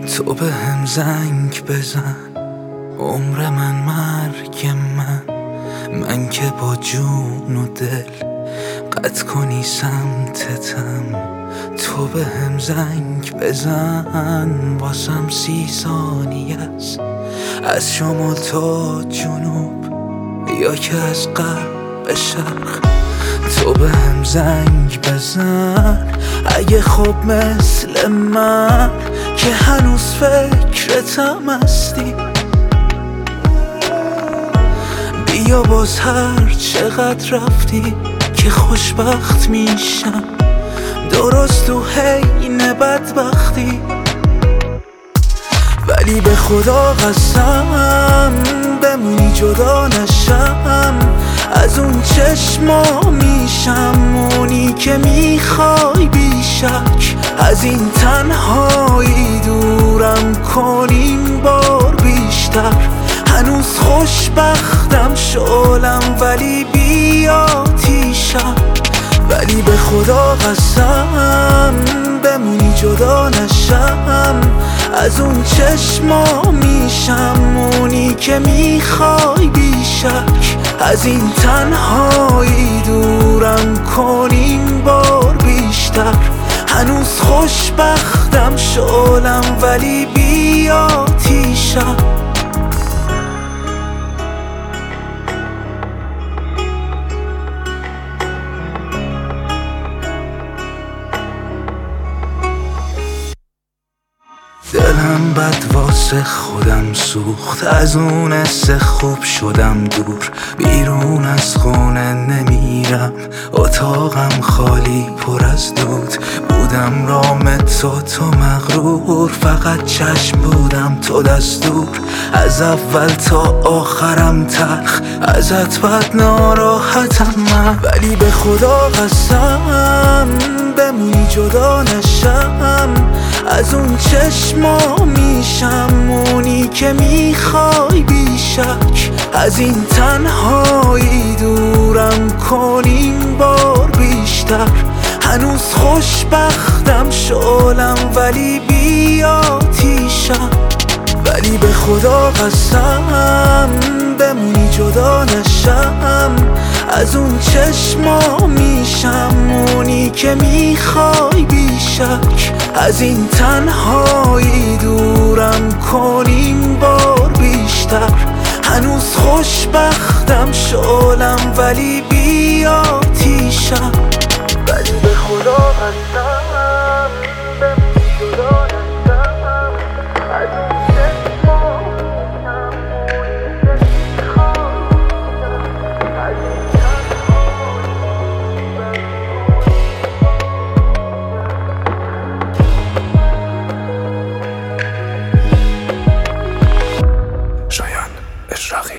تو به هم زنگ بزن، عمر من مرگ من که با جون و دل قطع کنی سمتتم. تو به هم زنگ بزن، واسم 30 ثانیه است، از شمال تا جنوب یا که از غرب به شرق. تو به هم زنگ بزن اگه خب مثل من که هنوز فکرتم هستی. بیا باز هر چقدر رفتی که خوشبخت میشم، درست تو حین بدبختی. ولی به خدا قسم بمونی جدا نشم از اون چشما، میشم اونی که میخوای بیشک. از این تنهایی دورم کنیم بار بیشتر. هنوز خوشبختم شعلم ولی بی آتیشم. ولی به خدا قسم بمونی جدا نشم از اون چشما، میشم اونی که میخوای بیشک. از این تنهایی دورم کنیم بار بیشتر. هنوز خوشبختم شعلم ولی بی آتیشم. دلم بد واسه خودم سوخت، از اون حس خوب شدم دور. بیرون از خونه نمیرم، اتاقم خالی پر از دود. بودم رام تو مغرور، فقط چشم بودم تو دستور. از اول تا آخرم تلخ، ازت بد ناراحتم من. ولی به خدا قسم بمونی جدا نشم از اون چشما، میشم اونی که میخوای بیشک. از این تنهایی دورم کنیم بار بیشتر. هنوز خوشبختم شعلم ولی بی آتیشم. ولی به خدا قسم بمونی جدا نشم از اون چشما، میشم اونی که میخوای بیشک. از این تنهایی دورم کنیم بار بیشتر. هنوز خوشبختم شعلم ولی بی آتیشم. ولی به خدا قسم بمونی جدا نشم از اون چشما، میشم اونی که میخوای بیشک. از این شایان اشراقی.